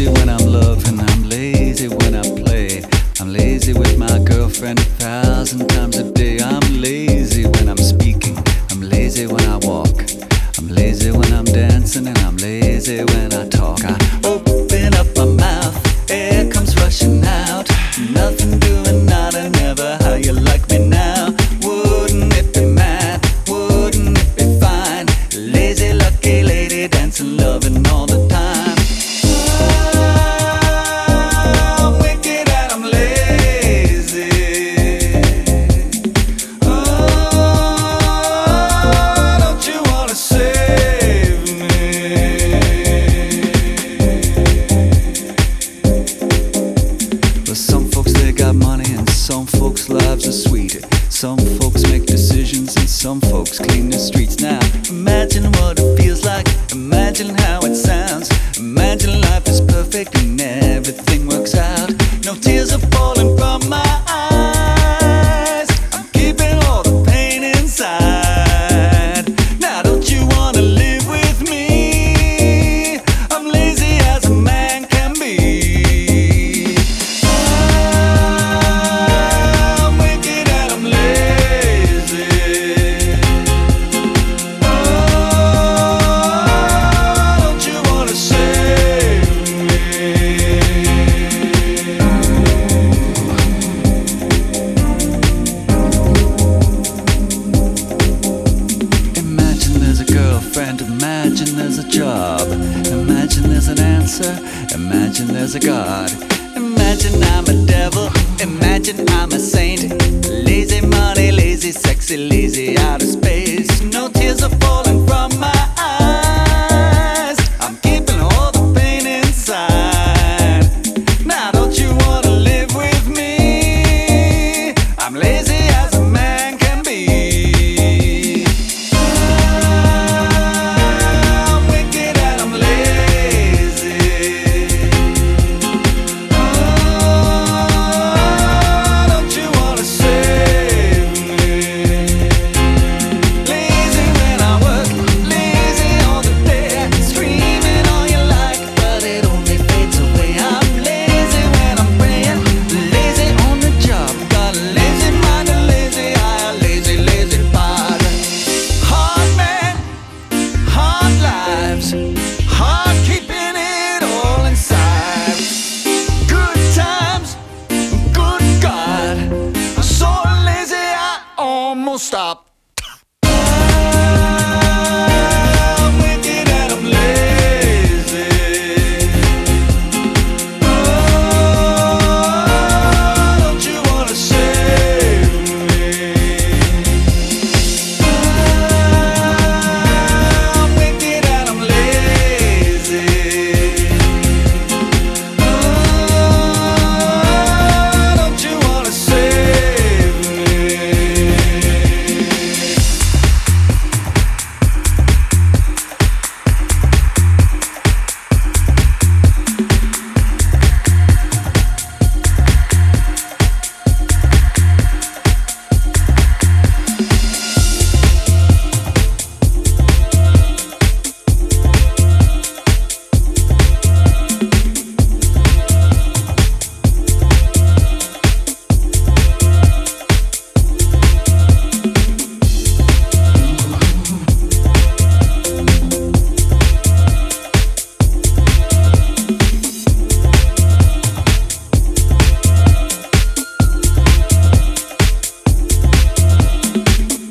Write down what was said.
lazy when I'm loving, I'm lazy when I play. I'm lazy with my girlfriend 1,000 times a day. I'm lazy when I'm speaking, I'm lazy when I walk. I'm lazy when I'm dancing and I'm lazy when I talk. I open up my mouth, air comes rushing out. Nothing doing, nada, never. How you like me now? Wouldn't it be mad? Wouldn't it be fine? Lazy, lucky lady, dancing, loving all the time. I'm wicked and I'm lazy. Oh, don't you wanna save me? Well, some folks, they got money and some folks' lives are sweet. Some folks make decisions and some folks clean the streets. Now imagine what it feels like, imagine how it sounds. Imagine life is perfect and everything works out. No tears are falling from my eyes. I'm keeping all the pain inside. Now don't you wanna live with me? I'm lazy as a man can be. I'm wicked and I'm lazy. Oh, don't you wanna save me? Imagine there's a girlfriend, imagine there's a job, imagine there's an answer, imagine there's a God. Imagine I'm a devil, imagine I'm a saint. Lazy money, lazy sexy, lazy out of space. No tears are falling from my eyes. I'm keeping all the pain inside. Now don't you wanna live with me? I'm lazy as a man can be. I'm wicked and I'm lazy. Oh, don't you wanna save me? Lazy when I work, lazy all the day, screaming all you like, but it only fades away. I'm lazy when I'm praying, lazy on the job, got a lazy mind, a lazy eye, a lazy, lazy body. Hard man, hard lives, hard keeping it all inside. Good times, good God, I'm so lazy I almost stop.